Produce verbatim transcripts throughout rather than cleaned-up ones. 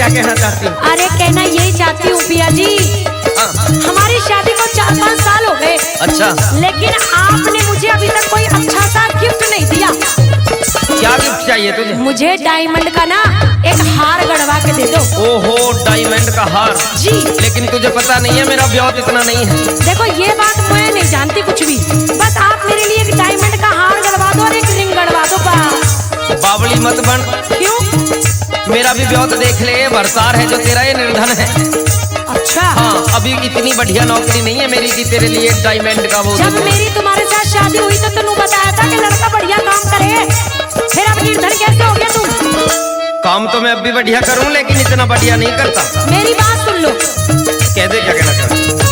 क्या कहना चाहती हूँ? अरे कहना यही चाहती हूँ पिया जी, हमारी शादी को चार पाँच साल हो गए। अच्छा, लेकिन आपने मुझे अभी तक कोई अच्छा सा गिफ्ट नहीं दिया। क्या गिफ्ट चाहिए तुझे? मुझे डायमंड का ना एक हार गढ़वा के दे दो। ओहो, डायमंड का हार जी। लेकिन तुझे पता नहीं है मेरा ब्याह इतना नहीं है। देखो ये बात मैं नहीं जानती कुछ भी, बस आप मेरे लिए एक डायमंड का हार गढ़वा दो और एक रिंग गढ़वा दो बस। बावली मत बन। क्यों? मेरा भी ब्याह देख ले, भरतार है जो तेरा ये निर्धन है। अच्छा हाँ, अभी इतनी बढ़िया नौकरी नहीं है मेरी कि तेरे लिए डायमंड का वो। जब मेरी तुम्हारे साथ शादी हुई तो तुमने बताया था कि लड़का बढ़िया काम करे, फिर अब निर्धन कैसे हो गया तुम? काम तो मैं अब भी बढ़िया करूं लेकिन इतना बढ़िया नहीं करता। मेरी बात सुन लो। कह दे क्या कहना चाहती है।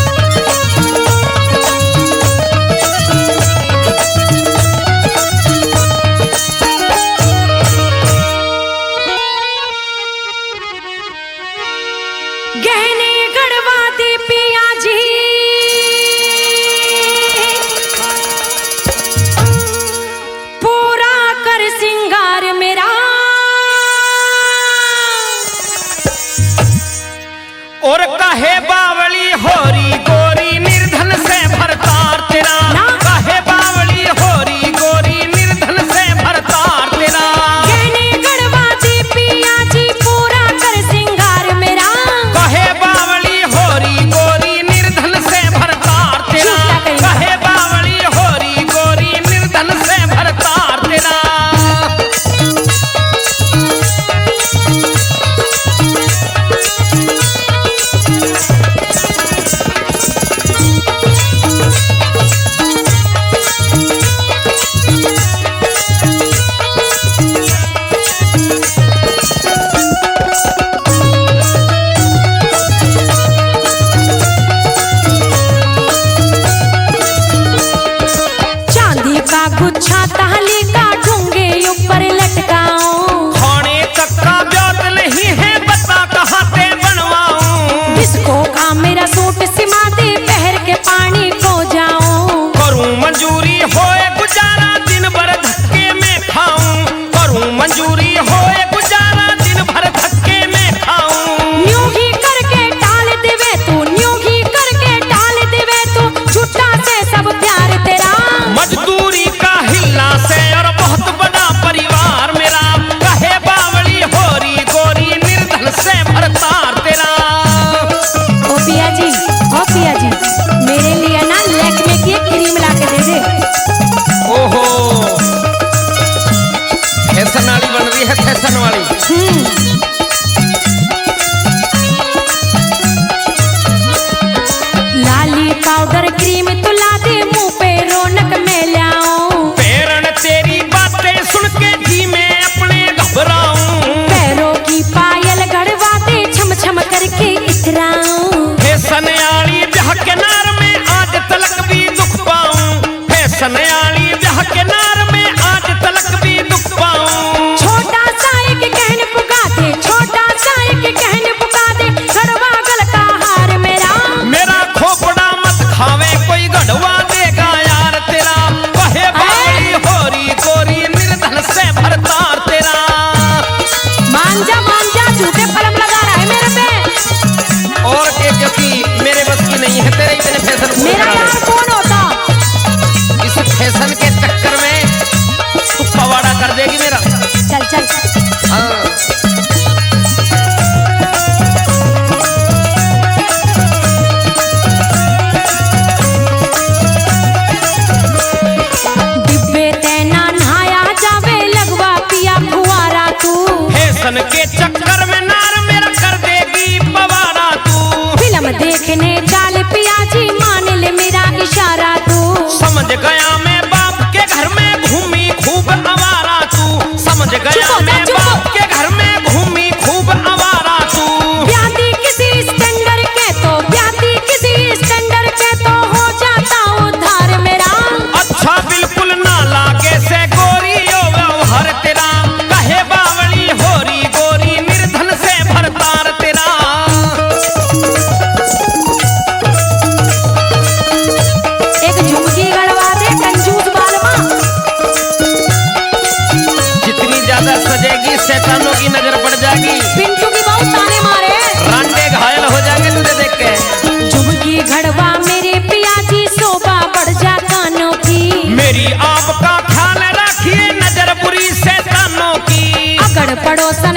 गहने गढ़वा दे पिया जी, पूरा कर सिंगार मेरा, और कहे बावली होरी गोरी निर्धन से भरतार तेरा, कहे बावली होरी गोरी निर्धन से भरतार तेरा। गहने गढ़वा दे पिया जी, पूरा कर सिंगार मेरा, कहे बावली होरी गोरी निर्धन से भरतार तेरा, कहे बावली होरी गोरी निर्धन से भरतार तेरा। चांदी का गुच्छा ताली का ढूंगे ऊपर लटकाऊं, खाने तक का ब्याज नहीं है बता कहाँ से बनवाऊं। डिस्को का मेरा सूट सिमा दे पहर के पानी को जाऊं, करूं मंजूरी होए गुजारा दिन भर धक्के में खाऊं, करूं मंजूरी होए गुजारा दिन भर धक्के में खाऊं। न्यू ही करके टाल देवे तू, न्यू ही करके टाल देवे तू, झूठा से सब प्यार तेरा। मजदूरी का हिल्ला से और बहुत बड़ा परिवार मेरा, कहे बावली होरी गोरी निर्धन से भरतार तेरा। ओ पिया जी, ओ पिया जी, मेरे लिए ना लैक्मे की एक क्रीम ला के दे दे। ओहो, फैशन वाली बन रही है, फैशन वाली। हम्म लाली पाउडर क्रीम तो ला दे, मुंह पे रौनक में लाऊं, पेरन तेरी बातें सुन के जी में अपने घबराऊं। पैरों की पायल गढ़वा दे, छम छम करके इतराऊं। फैशन वाली ब्याह के नार में आज तलक भी दुख पाऊं, फैशन वाली ब्याह के नार में आज तलक भी दुख पाऊं। छोटा सा एक कहन पुका दे, छोटा सा एक कहन पुका दे, गढ़वा गल का हार मेरा। मेरा खोपड़ा मत खावे कोई गढ़वा देगा यार तेरा, कहे बावली होरी गोरी निर्धन से भरतार तेरा। मान जा मान जा, झूठे फलम लगा रहा है मेरे पे। और एक जबकि मेरे बस की नहीं है तेरे इतने फैशन पूरे मेरा करा यार दे। कौन होता? इस फैशन के चक्कर में तू पवाड़ा कर देगी मेरा। चल चल हाँ। डिब्बे तेना नहाया जावे, लगवा पिया फुआरा तू, फैशन के चक्कर में नार मेरा कर देगी पवाड़ा तू। फिल्म देखने चाल पिया जी, मान ले मेरा पड़ोसा